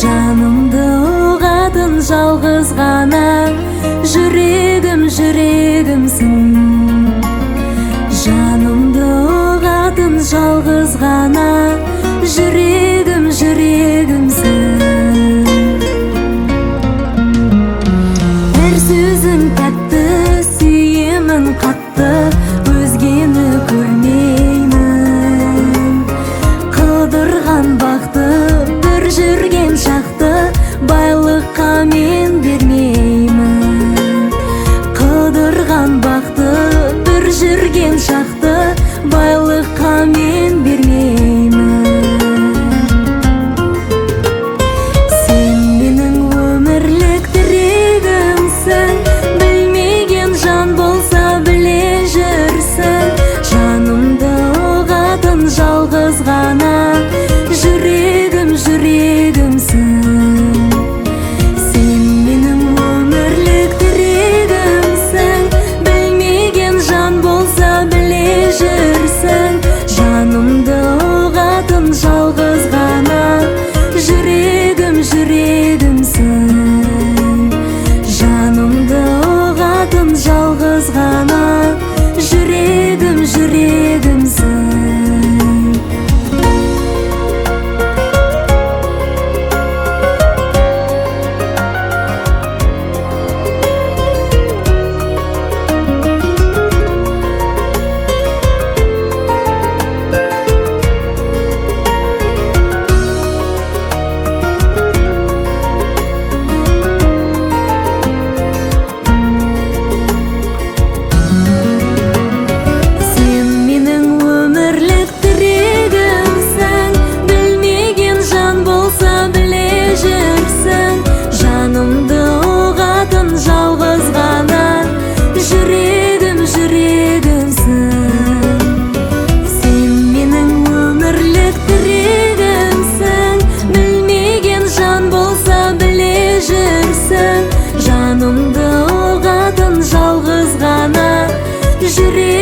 Жанымды ұғатын жалғыз ғана жүрегім, жүрегімсің. Жанымды ұғатын жалғыз ғана жүрегім, жүрегімсің. Әр сөзің тәтті, сүйемін қатты, өзгені көрмеймін. Қыдырған бақты, бір жүрген шақты, байлыққа мен бермеймін. Қыдырған бақты, бір жүрген шақты, байлыққа мен бермеймін. Сен менің өмірлік тірегімсің, білмеген жан болса біле жүрсің. Жанымды ұғатын жалғыз ғана жүрегім, жүрегімсің. Сен менің өмірлік тірегімсің, білмеген жан болса біле жүрсің. Жанымды ұғатын жалғыз ғана жүрегім, жүрегімсің. Жанымды ұғатын жалғыз ғана жүрегім, жүрегімсің. Жанымды ұғатын жалғыз ғана жүрегім.